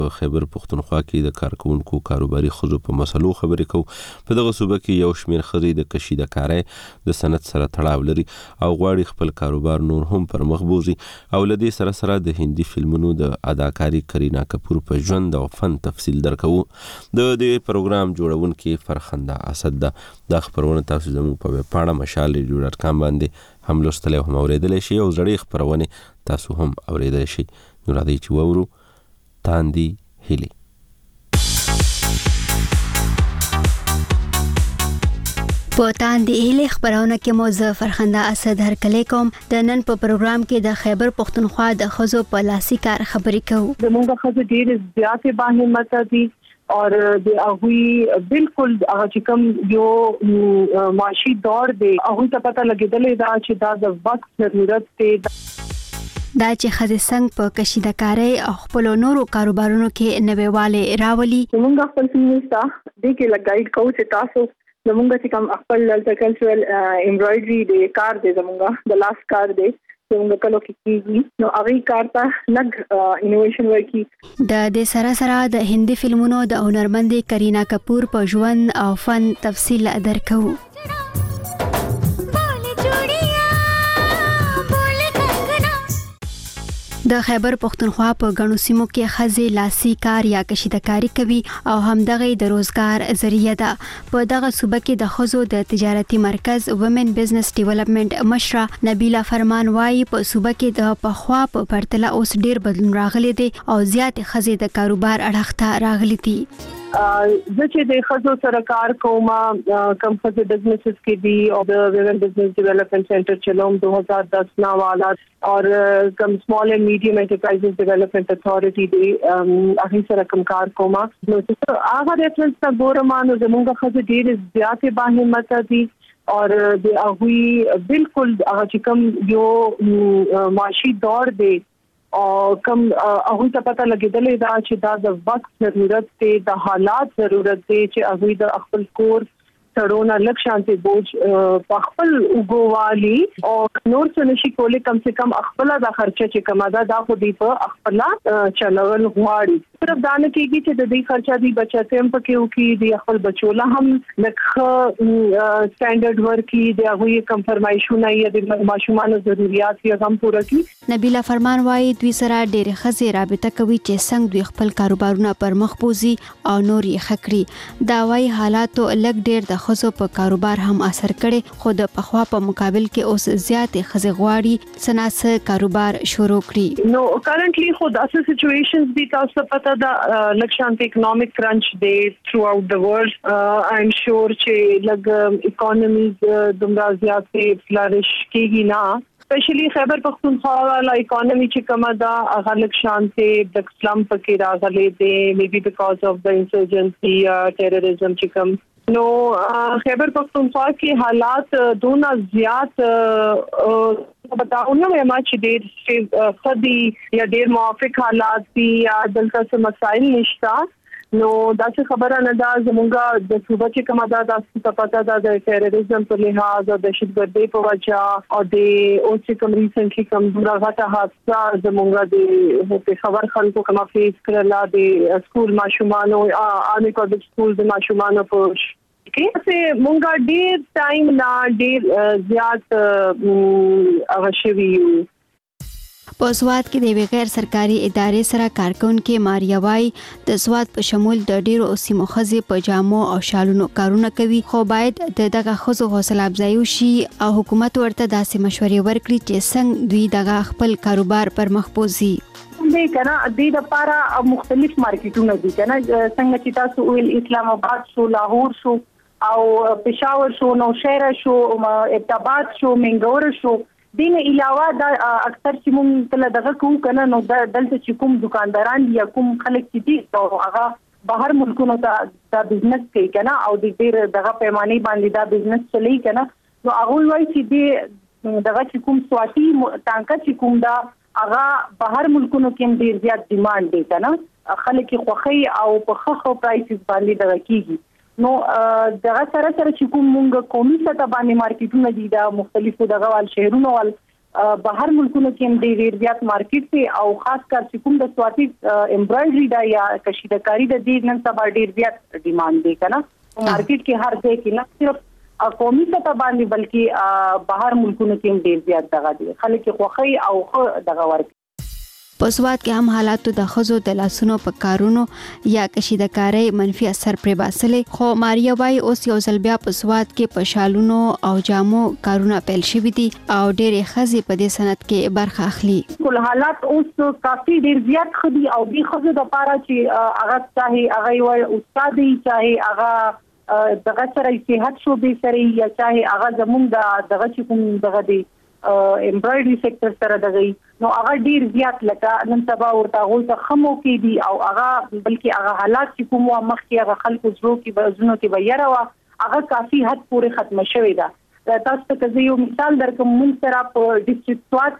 خیبر پختونخوا کې د کارکونکو کاروباري ښځو په مسلو خبرې کوو. په دغه صوبه کې یو شمېر ښځې د کشیدکارۍ د صنعت سره تړاو لري او غواړي خپل کاروبار نور هم پر مخ بوځي. او له دې سره سره د هندي فلمونو د اداکاري کرینا کپور په ژوند او فن تفصیل درکوو. د دې پروګرام جوړونکې فرخنده اسد ده. دا خبرونه تاسو زموږ په ویب پاڼه mashal.com باندې هم لوستلی هم اوریدلی شي او زړې خبرونه تاسو هم اوریدلی شي. نو راځئ چې وورو تاندي هیلي. په تاندي هیلي خبرونه کې مو زه فرخنده اسد هرکلی کوم. د نن په پروګرام کې د خیبر پختونخوا د ښځو په لاسي کار خبرې کوو. زموږ ښځې ډېرې زیاتې باهمته دي اور د هغوی بالکل هغه چې کوم یو معاشي دور دی هغوی ته پته لګېدلې ده چې دا د وخت ضرورت دی. دا چې ښځې څنګه په کشیدکارۍ او خپلو نورو کاروبارونو کې نویوالی راولي. زموږ خپل فیمنستا دې کې لګایډ کوو چې تاسو زموږ چې کوم خپل کلچرل امبرایډري د کار دی زموږ د لاس کار دی زموږ کلو کې کیږي نو هغه کار ته لږ انوویشن ورکي. د دې سره سره د هندي فلمونو د هنرمندې کرینا کپور په ژوند او فن تفصیل درکو. د خیبر پختونخوا په غنو سیمو کې ښځې لاسي کار یا کشیدکاري کوي او همدغه د روزګار ذریعہ ده. په دغه صوبه کې د ښځو د تجارتي مرکز وومن بزنس ډیولپمنٹ مشره نبیلا فرمان وايي په صوبه کې د پخوا په پرتله اوس ډیر بدلون راغلی دی او زیات ښځې د کاروبار اړخ ته راغلي دي. زه چې د ښځو سره کار کوم کم ښځې بزنسز کې دي او د وومن بزنس ډیولپمنٹ سینټر چلوم 2010 نا والا اور کم سمال اینڈ میډیم انټرپرایزز ډیولپمنٹ اتھارټي دی هغه سره کوم کار کوم. نو چې هغه ریفرنس ته ګورم نو زموږ ښځې ډېرې زیاتې باهمته دي اور د هغوی بالکل هغه چې کوم یو معاشي دور دی او کوم هغه ته پته لګېدلې ده چې دا د وخت ضرورت دی د حالات ضرورت دی چې هغه د خپل کور سړونه لږ شانتي بوج په خپل وګوالي او نور څه نشي کولای کم سے کم خپل د خرچه چې کما دا خو دی په خپل چلول غواړي. صرف دا نه کېږي چې د دې خرچه دی بچت هم پکې وکي د خپل بچوله هم لکه سټانډرډ ورکی دی هغه کم فرمایشونه یا د ماشومان ضرورت یې هم پوره کړي. نبیلا فرمان وايي دوی سره ډېر ښځې رابطه کوي چې څنګه دوی خپل کاروبارونه پر مخ بوزي او نور یې خکړي. دا وايي حالاتو لږ ډېر د ښځو په کاروبار هم اثر کړي خو د پخوا په مقابل کې اوس زیاتې ښځې غواړي څنګه کاروبار شروع کړي. نو کرنټلی خو داسې سچويشنز دي تاسو پته دا لکشانت اکونومیک کرنچ دی تھرو آؤٹ د ورلد. آی ایم شور چې لګ اکونومیز دومره زیاتې فلریش کېږي نه اسپیشلی خیبر پختونخوا والا اکانومی چې کومه دا هغه لکشانت د اسلام پکې راغلي دی میبي بیکاز اف د انسرجنسی ټیرریزم چې کوم نو خیبر پختونخوا کې حالات دونه زیات بتاؤں ما چې ډېر خدي یا ډېر موافق حالات دي یا دلته څه مسایل نشتا نو دا څه خبره نه ده زمونږ د صوبه چې کومه ده تاسو پته ده د ټیرریزم په لحاظ او دهشتګردۍ په وجه او د اوس چې کوم ریسنټلی کوم غټه حادثه زمونږ د خبر خلکو کومه فیس کړله د سکول ماشومان او آرمی پبلک سکول د ماشومان په کې مونږه ډېر ټایم نه ډېر زیات اوشوي. په سواد کې د غیر سرکاري ادارې سره کارکونکو ماریا وايي د سواد په شمول د ډیرو سیمو ښځې په جامو او شالونو کارونه کوي خو باید دغه ښځو حوصله افزایي وشي او حکومت ورته داسې مشورې ورکړي چې څنګه دوی دغه خپل کاروبار پر مخ بوځي. دې کنه د لپاره مختلف مارکیټونه دي کنه څنګه چې تاسو ویل اسلام آباد شو لاهور شو او پېښور شو نوشهره شو ابتاباد شو منګور شو دین علاوه دا اکثر چې مونږ کله دغه کوو کنه نو دلته چې کوم دکانداران یا کوم خلک چې دي او هغه بهر ملکونو ته دا بزنس کوي کنه او د ډېر دغه پیمانه باندې دا بزنس چلی کنه نو هغه وایي چې دغه چې کوم سواتی ټانکا چې کوم دا هغه بهر ملکونو کې ډېر زیات ډیماند دی کنه خلک خوخي او په خخو پرایسز باندې دغه کیږي نو دغه سره چې کوم مونږ قومي سطح باندې مارکیټونه دي دا مختلفو دغه وال شهرونو وال بهر ملکونو کې هم ډېر زیات مارکیټ دی او خاص کر چې کوم د سواتي امبرایډري دا یا کشیدکاری د دې نن سبا ډېر زیات ډیماند دی کنه مارکیټ کې هر ځای کې نه صرف قومي سطح باندې بلکې بهر ملکونو کې هم ډېر زیات دغه دي خلک خوخي او دغه ورک په سواد کې هم حالاتو د خزو د لاسونو په کارونو یا کشیدکاری منفي اثر پر باسلې خو ماریا وای اوس یو ځل بیا په سواد کې په شالونو او جامو کارونه پیل شوي دي او ډېرې خزې په دې صنعت کې برخه اخلي ټول حالات اوس کافي ډېر زیات خدي او به خزو د پاره چې هغه چاهي هغه وای استادي چاهي هغه دغه سره صحت شوبې سره یا چاهي هغه زمونږ دغه چې کوم دغه دی امبرایډري سېکټر سره دغه نو هغه ډیر زیات لکه نن سبا ورته غوړ ته خمو کې دي او هغه بلکې هغه حالات چې کوم مخ کې هغه خلکو زړه کې بزونو کې بیره وا هغه کافي حد پورې ختم شوی دا تاسو ته یو مثال درکوم مونږ سره په ډیسټریکټ سواد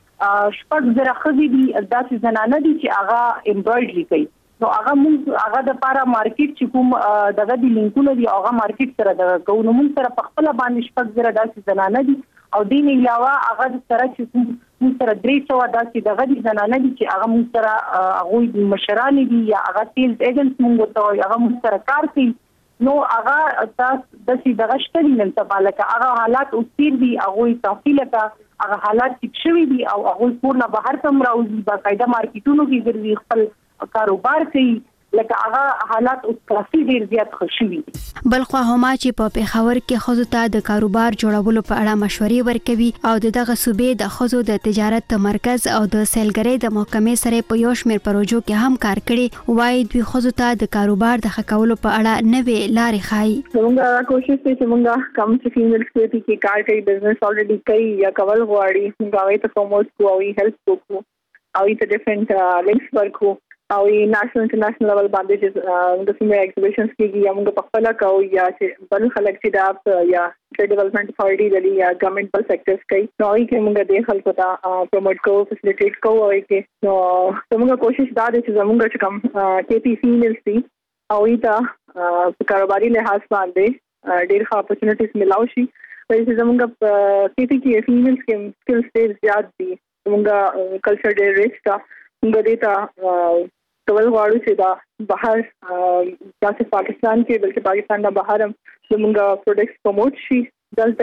کې شپږ زره خزي دي داسې زنانه دي چې هغه امبرایډري کوي نو هغه د پاره مارکیټ چې کوم دغه د لینکونو دی هغه مارکیټ سره د کوم موږ سره په خپل باندې شپږ زره داسې زنانه دي او دین علاوه هغه سره چې موږ سره 300 داسې دغه د زنانه دي چې هغه موږ سره هغه مشران دي یا هغه سیلز ایجنټس موږ ته هغه موږ سره کار کوي نو هغه تاسو د سې دغه شتري نن ته لکه هغه حالات اوسیر دي هغه کافي لکه هغه حالات چې شوي دي او هغه پورنه بهر تم راوځي باقاعده مارکیټونو کې ګرځي خپل کاروبار کوي لکه هغه حالات اوس کافي ډیر زیات خوشوي بلخو هما چې په پیښور کې خزو ته د کاروبار جوړولو په اړه مشورې ورکوي او دغه صوبې د خزو د تجارت مرکز او د سیلګرۍ د محکمې سره په یو شمېر پروژو کې هم کار کړي وایي دوی خزو ته د کاروبار د خکولو په اړه نوې لارې ښایي موږ کوشش کوي چې موږ کم چې فیمیل سپیټي کې کار کوي بزنس الریډي کوي یا کول غواړي موږ هغه ته پروموټ کوو او هیلپ کوو او ایت ډیفرنٹ لینکس ورکو او نېشنل انټرنیشنل لیول باندې چې د سیمه ایگزیبیشنز کې یا موږ په خپل کوو یا چې بل خلک چې دا یا ټریډ ډیولپمنٹ اتھارټي د یا ګورنمنت بل سېکټرز کوي نو یې موږ د خلکو ته پروموټ کوو فیسیلیټیټ کوو او کې نو موږ کوشش دا دي چې موږ چې کوم کې پی فیمیلز دي او ایت کاروباري لحاظ باندې ډېر ښه اپورچونټیز ملاو شي چې زموږ کې پی کې فیمیلز کې سکلز ډېر زیات دي موږ کلچر ډېر ریچ دا موږ دیتا کول غواړو چې دا بهر داسې پاکستان کې بلکې پاکستان نه بهر هم زموږ پروډکټس پروموټ شي دلته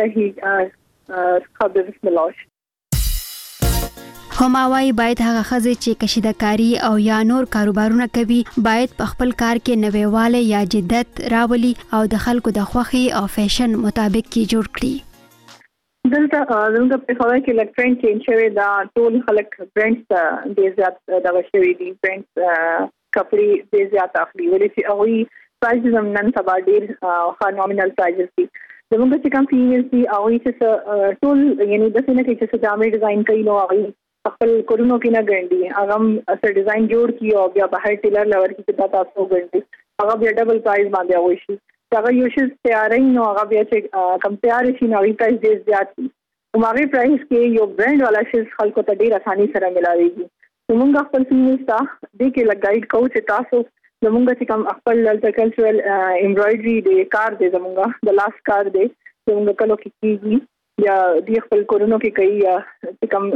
هی خبر ملاو شي هماوای باید هغه خزې چې کشیدکاری او یا نور کاروبارونه کوي باید په خپل کار کې نوېواله یا جدت راولي او د خلکو د خوښي او فیشن مطابق کې جوړ کړي دلته زموږ په خبره کې لک ټرند چینج شوی دا ټول خلک برانډز ډېر زیات دا شوی دي برانډز کپڑے ډېر زیات اخلي ولې چې هغه پرایز هم نن سبا ډېر نومینل پرایز دي زموږ چې کوم فیمیلز دي هغه چې ټول یعنی د څه نه کې چې جامې ډیزاین کوي نو هغه خپل کورونو کې نه ګڼي هغه اثر ډیزاین جوړ کی او بیا بهر ټیلر لور کې چې تاسو ګڼي هغه بیا ډبل پرایز باندې وای شي هغه یو شی تیارې نو هغه بیا چې کمپیر شي نو هغه پرایز ډیر زیات دي همغه پرایز کې یو برانډ والا شی خلکو ته ډیر اساني سره ملاويږي موږ خپل فیمیلز ته د کې لګایډ کوو چې تاسو زموږ چې کوم خپل کلچرل امبرایډري د کار دی زموږ د لاس کار دی زموږ کلو کې کیږي یا د خپل کورونو کې کوي یا چې کوم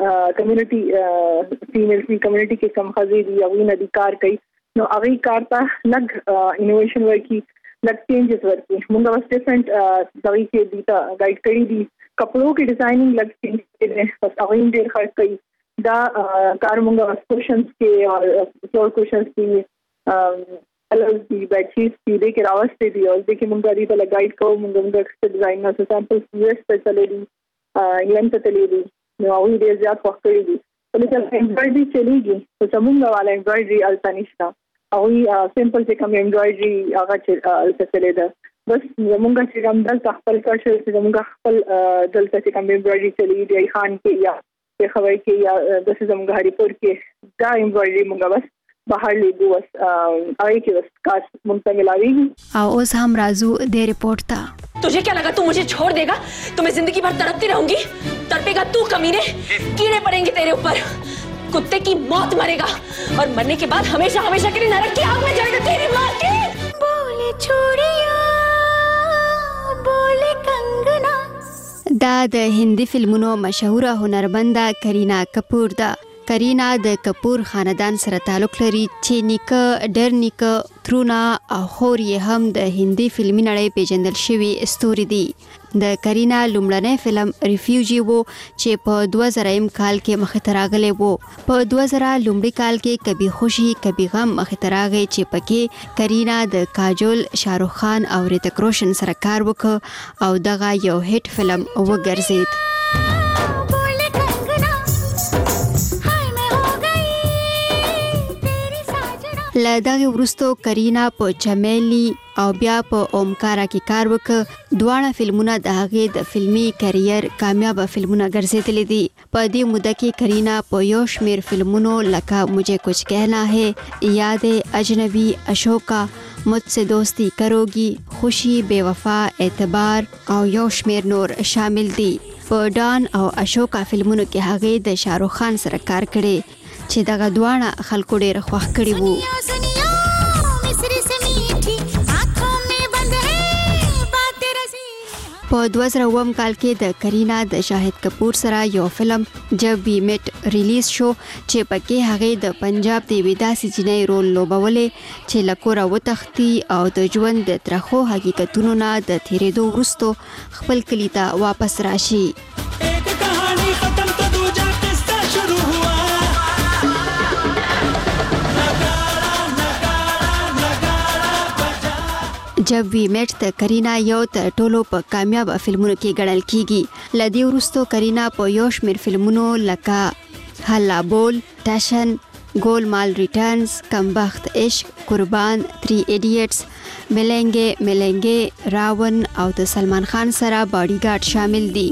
کمیونټي فیمیلز دی کمیونټي کې کوم خزي دی او نه دی کار کوي نو هغه کار ته لګ انوویشن ورکی لګ چینجز ورکی موږ واس ډیفرنٹ دغه کې دی ته گائیډ کړی دي کپړو کې ډیزاینینګ لګ چینج کړي بس هغه ډیر خرڅ کوي دا کار موږ کوشنز کې او فلور کوشنز کې کلرز دی بیڈ شیټس دی کې راوستي دي او د کې موږ غوړي ته گائیډ کوو موږ ډیزاینر سیمپلز یوس په چلې دي انګلند ته تللی دي نو هغه ډیر زیات وخت کړی دي ولې امبرایډري چلیږي او زموږ والا امبرایډري التنشتا او سیمپل چې کوم امبرایډري هغه چې التسلې ده بس زموږ چې کوم دلته خپل کلچر چې زموږ خپل دلته چې کوم امبرایډري چلی دی خان کې یا په خوي کې یا د زموږ هریپور کې دا امبرایډري موږ بس بهر لیدو بس آئی کې بس کاش مونږ ملاوي او اوس هم راځو د ریپورت ته तुझे क्या लगा तू मुझे छोड़ देगा तो मैं जिंदगी भर तड़पती रहूंगी तड़पेगा तू कमीने कीड़े पड़ेंगे तेरे ऊपर कुत्ते की मौत मरेगा और मरने के बाद हमेशा हमेशा के लिए नरक की आग में जलेगा तेरी माँ की बोले छोड़िया बोले कंगना دا د هندي فلمونو مشهوره هنرمنده کرینا کپور ده. کرینا د کپور خاندان سره تعلق لري چې نیکه، ډېر نیکه، ترونه او خور یې هم د هندي فلمي نړۍ پیژندل شوي ستوري دي. د کرینا لومړنی فلم ریفیوجی وو چې په 2000 کال کې مخې ته راغلی وو. په 2000 لومړي کال کې کبھی خوشي کبھی غم مخې ته راغی چې پکې کرینا د کاجول، شاهرخ خان او ریتک روشن سره کار وکړ او دغه یو هټ فلم وګرځید. له دغه وروسته کرینا په چمیلی او بیا په اومکارا کې کار وکړ. دواړه فلمونه د هغې د فلمي کرییر کامیابه فلمونه ګرځېدلي دي. په دې موده کې کرینا په یو شمېر فلمونو لکه مجھے کچھ کہنا ہے، یاد اجنبی، اشوکا، مجھ سے دوستی کروگی، خوشی، بے وفا، اعتبار او یو شمېر نور شامل دي. په ډان او اشوکا فلمونو کې هغې د شاهرخ خان سره کار کړی چې دغه دواړه خلکو ډېر خوښ کړي وو. په 2009 کال کې د کرینا د شاهد کپور سره یو فلم جب وی میټ ریلیز شو چې پکې هغې د پنجاب د یوې داسې جینۍ رول لوبولې چې له کوره وتښتي او د ژوند د ترخو حقیقتونو نه د تېرېدو وروسته خپل کلي ته واپس راشي. جب وی میټ د کرینا یو تر ټولو په کامیابه فلمونو کې ګڼل کیږي. له دې وروسته کرینا په یو شمېر فلمونو لکه هلا بول، ټشن، گولمال ریټرنز، کمبخت عشق، قربان، 3 ایډیټس، ملنګې ملنګې، راون او د سلمان خان سره باډی ګارد شامل دي.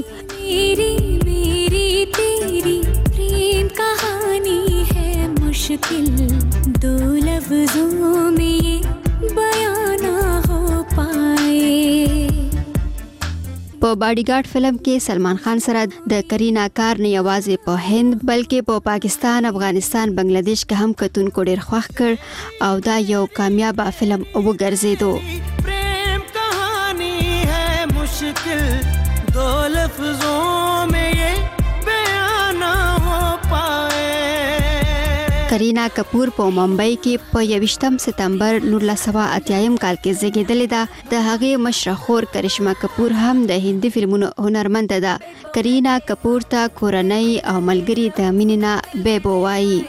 میری تیری پریم کہانی ہے مشکل، دو لفظوں میں بیان ہو پائے. په باډی ګارد فلم کې سلمان خان سره د کرینا کار نه یوازې په هند بلکې په پاکستان، افغانستان، بنگلاديش کې هم کتونکو ډېر خوښ کړ او دا یو کامیابه فلم وګرځېدو. پریم کہانی ہے مشکل، دو لفظوں میں یہ بیان ہو پائے. کرینا کپور په ممبئی کې په 21 ستمبر 1980 کال کې زیږېدلې ده. د هغې مشره خور کرشما کپور هم د هندي فلمونو هنرمنده ده. کرینا کپور ته کورنۍ او ملګري د مینې نه بیبو وایي.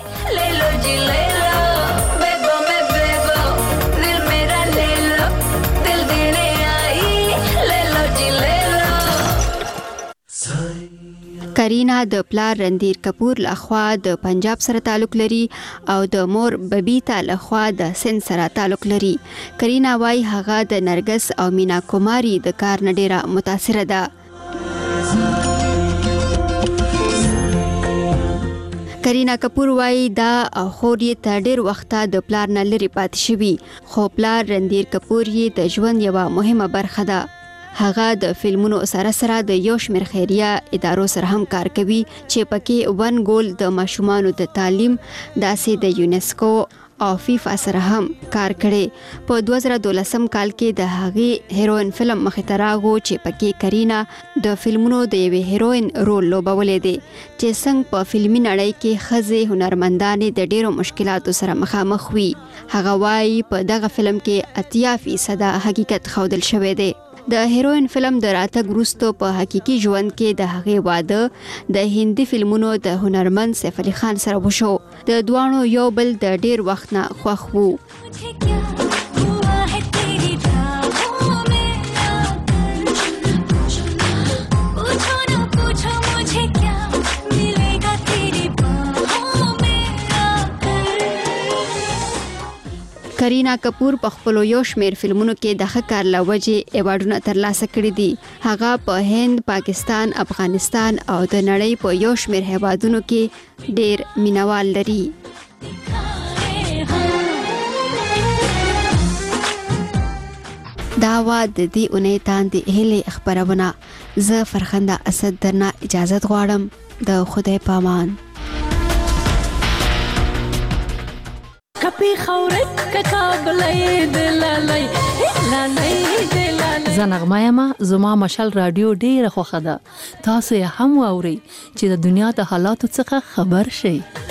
کرینا د پلار رندیر کپور لخوا د پنجاب سره تعلق لري او د مور ببیتا لخوا د سند سره تعلق لري. کرینا وايي هغه د نرګس او مینا کوماری د کار نه ډیره متاثره ده. کرینا کپور وايي دا خور یې تر ډیر وخته د پلار نه لري پاتې شوي، خو پلار رندیر کپور یې د ژوند یوه مهمه برخه ده. هغه د فلمونو سره سره د یو شمېر خیریه ادارو سره هم کار کوي چې پکې ون گول د ماشومانو د تعلیم، داسې د یونیسکو او فیفا سره هم کار کړي. په 2012 کال کې د هغې هیروین فلم مخې ته راغو چې پکې کرینا د فلمونو د یوې هیروین رول لوبولی دی چې څنګه په فلمي نړۍ کې ښځې هنرمندانې د ډیرو مشکلاتو سره مخامخ وي. هغه وایي په دغه فلم کې 80% حقیقت ښودل شوی دی. د هیروین فلم د راتګ وروسته په حقیقي ژوند کې د هغې واده د هندي فلمونو د هنرمند سیف علي خان سره وشو. د دواړو یو بل د ډیر وخت نه خوښ وو. کرینا کپور په خپلو یو شمېر فلمونو کې د ښه کار له وجې ایوارډونه ترلاسه کړي دي. هغه په هند، پاکستان، افغانستان او د نړۍ په یو شمېر هیوادونو کې ډیر مینوال لري. دا وا د دې اونۍ تاندې هیلې خپرونه. زه فرخنده اسد درنه اجازت غواړم. د خدای پامان. کپی خورې ککابلې دلالای لالای دلالای زنغما یما زما مشال رادیو ډیره خوښه ده. تاسو یې هم واورئ چې د دنیا د حالاتو څخه خبر شئ.